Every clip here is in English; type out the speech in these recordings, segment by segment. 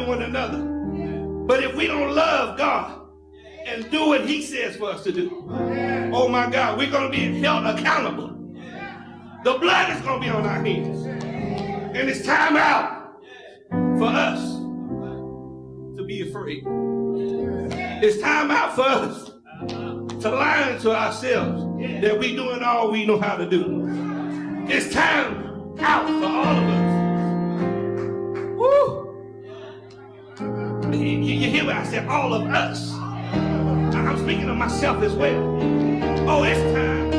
one another. But if we don't love God and do what he says for us to do, oh my God, we're going to be held accountable. The blood is going to be on our hands. And it's time out for us to be afraid. It's time out for us to lie to ourselves that we're doing all we know how to do. It's time out for all of us. Woo! You hear what I said? All of us. I'm speaking of myself as well. Oh, it's time.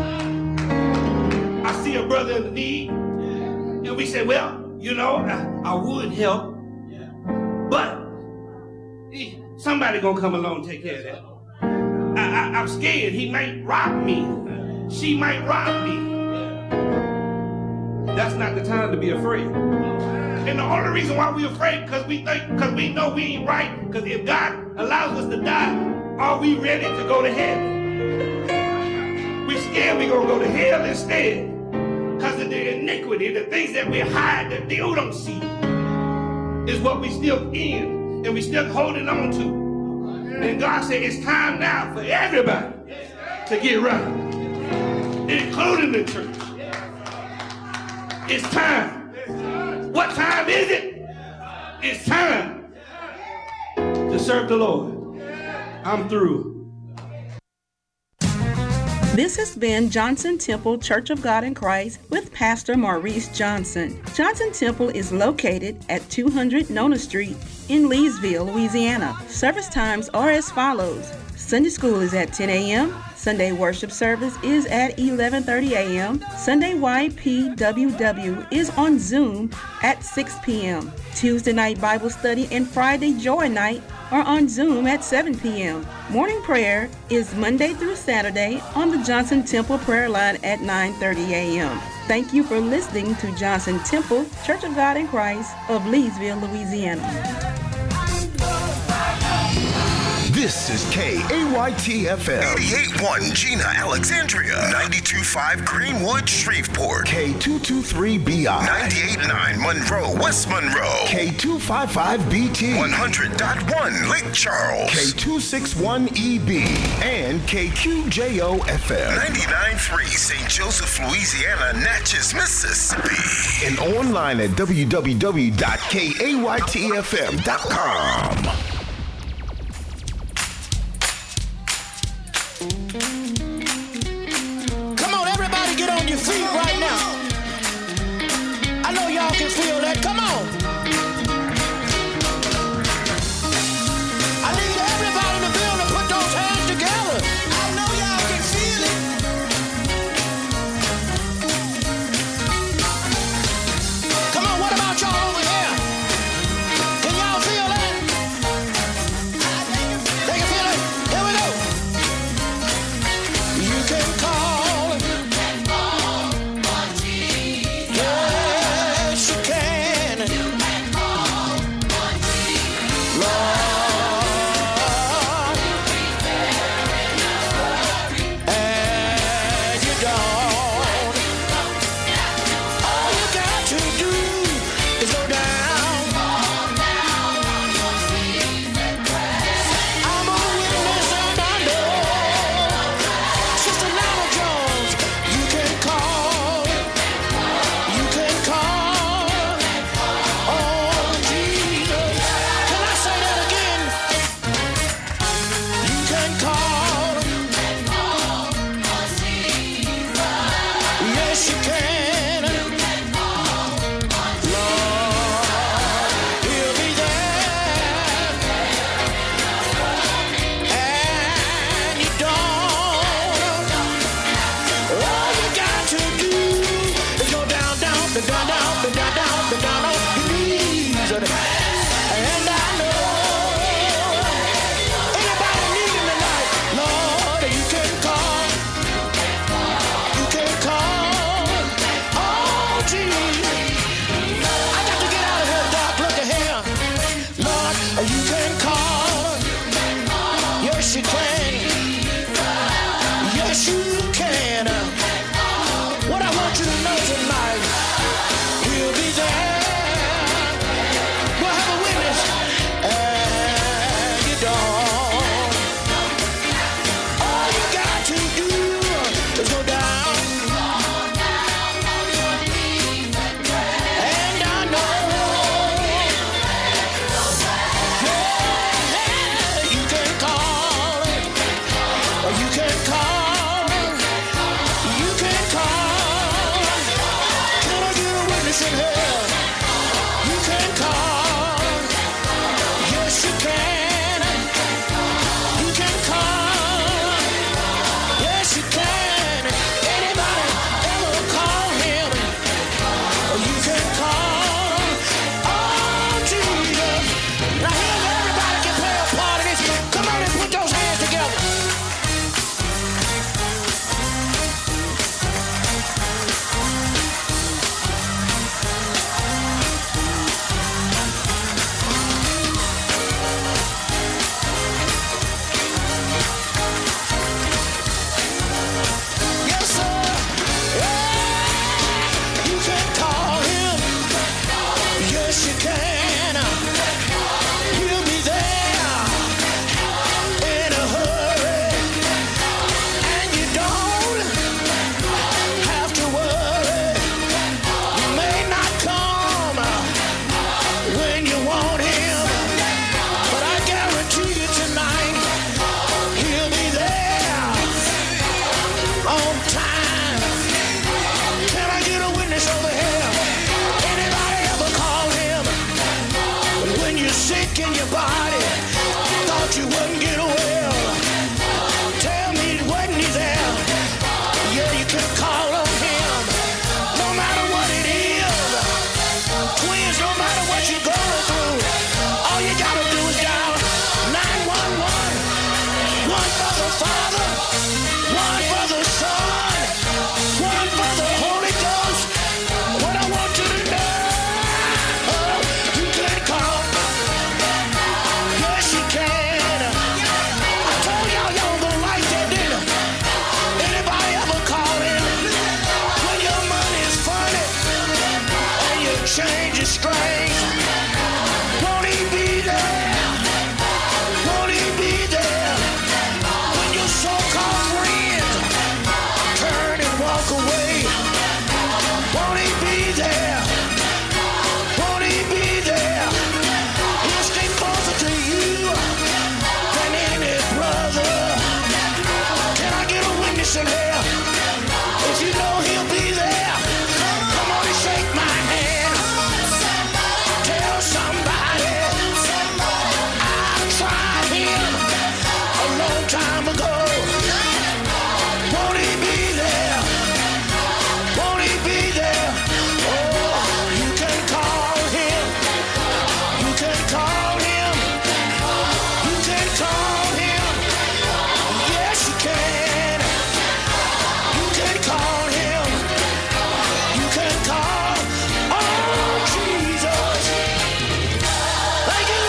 I see a brother in need, and we say, well, you know, I would help, but somebody gonna come along and take care of that. I'm scared he might rob me. She might rob me. That's not the time to be afraid. And the only reason why we're afraid because we know we ain't right. Because if God allows us to die, are we ready to go to heaven? We're scared we're gonna go to hell instead. Because of the iniquity, the things that we hide that they don't see, is what we still in and we still holding on to. And God said it's time now for everybody to get right, including the church. It's time. What time is it? It's time to serve the Lord. I'm through. This has been Johnson Temple Church of God in Christ with Pastor Maurice Johnson. Johnson Temple is located at 200 Nona Street in Leesville, Louisiana. Service times are as follows. Sunday school is at 10 a.m. Sunday worship service is at 11:30 a.m. Sunday YPWW is on Zoom at 6 p.m. Tuesday night Bible study and Friday Joy night are on Zoom at 7 p.m. Morning prayer is Monday through Saturday on the Johnson Temple prayer line at 9:30 a.m. Thank you for listening to Johnson Temple Church of God in Christ of Leesville, Louisiana. This is KAYT-FM. 88.1 Gina, Alexandria. 92.5 Greenwood, Shreveport. K223BI. 98.9 Monroe, West Monroe. K255BT. 100.1 Lake Charles. K261EB. And KQJO-FM. 99.3 St. Joseph, Louisiana, Natchez, Mississippi. And online at www.kaytfm.com. Come on, everybody get on your feet right now. I know y'all can feel that. Come on. I need everybody in the building to put those hands together. I know y'all can feel it. Come on, what about y'all over here? Can y'all feel that? sick in your body, thought you wouldn't get well. Tell me, wasn't he there? Yeah, you can call on him. No matter what it is, twins, no matter what you're going through, all you gotta do is dial 911. One for the Father, one for the Son, one for the Holy Ghost. What I want you to know, you can call. Yes, you can. I told y'all gonna like that, didn't I? Anybody ever call him when your money is funny and your change is strange? Won't he be there? Won't he be there when your so-called friends turn and walk away? Won't he be there? Won't he be there? He'll stay closer to you than any brother. Can I get a witness in here? If you know he'll be there, come on and shake my hand. Tell somebody I tried him a long time ago. Won't he be there? Won't he be there? Oh, you can call him. You can call him. You can call him. Yes, you can. You can call him. You can call. Oh, Jesus. Thank you.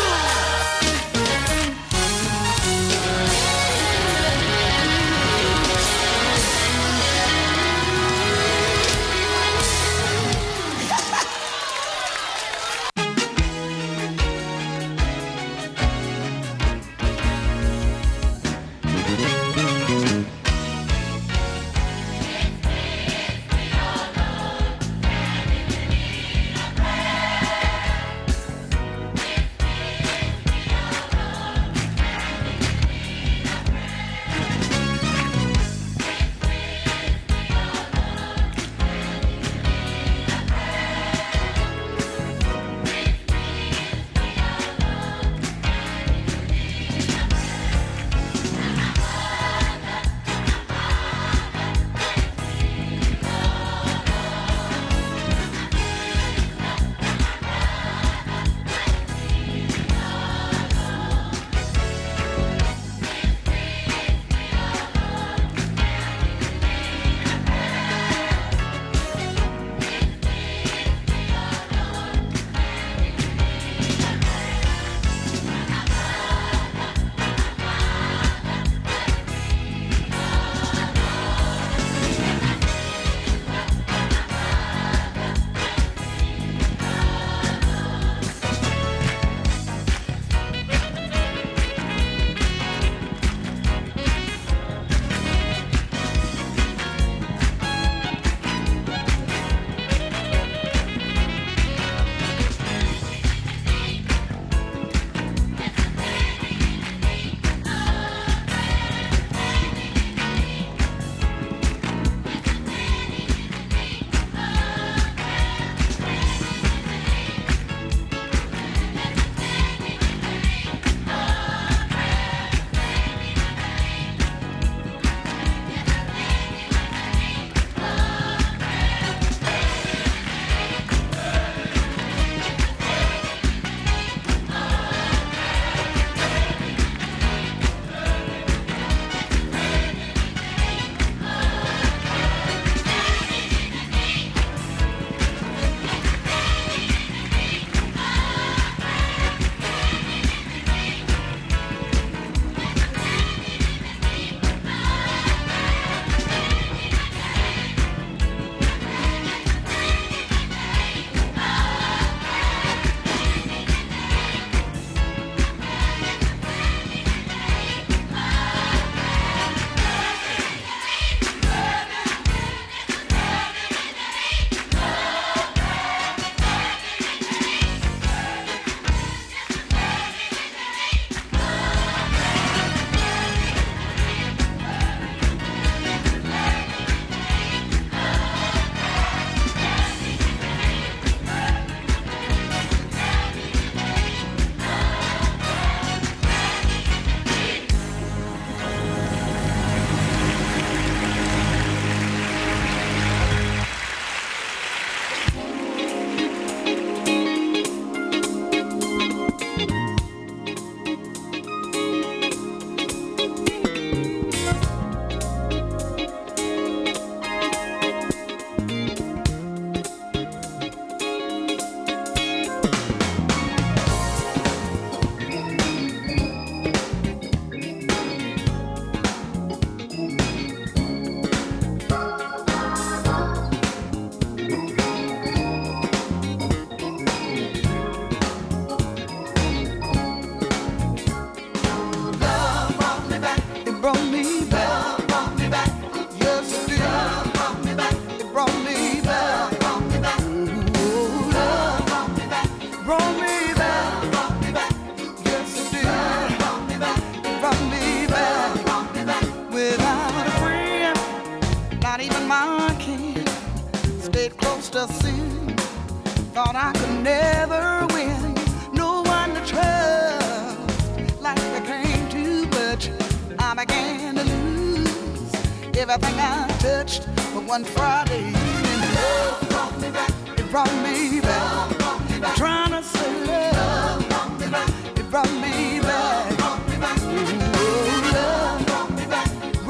to sin. Thought I could never win. No one to trust. Like I came too much. I began to lose everything I touched. But one Friday evening, love brought me back. It brought me back. Trying to say love, it brought me back. Oh, love brought me back.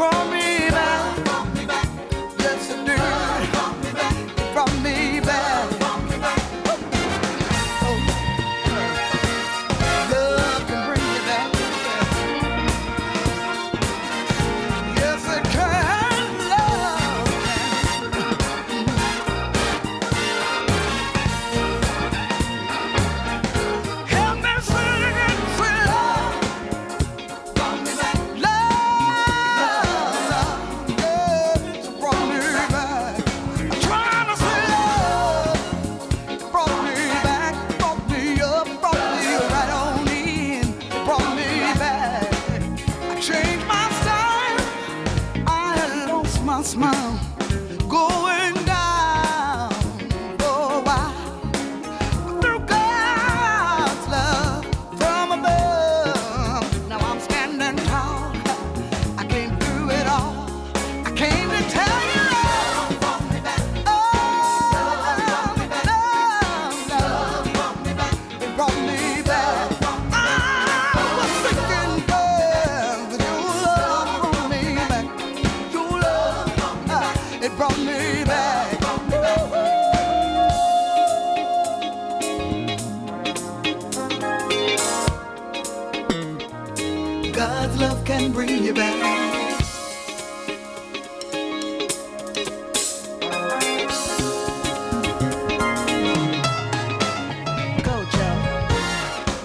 Yes, it did. It brought me back. Oh, love can bring you back. Yes, it can. Love can. Help me sing for love. Brought me back. Love, yes, it brought me back. I'm trying to say love. Brought me back, brought me up, brought me right on in. It brought me back. I changed my style. I had lost my smile. Going down for a while. Through God's love from above. Now I'm standing tall. I came through it all. I came to tell you love brought me back. Oh, love, it brought me back. I was sinking down, but your love brought me back. Your love, it brought me back. God's love can bring you back.